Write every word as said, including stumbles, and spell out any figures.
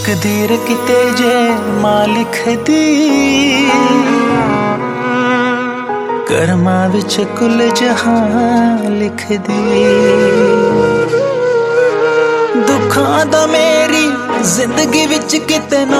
तकदीर किते जे मां लिखदी, कर्मा विच कुल जहां लिखदी। दुखां दा मेरी जिंदगी विच किते ना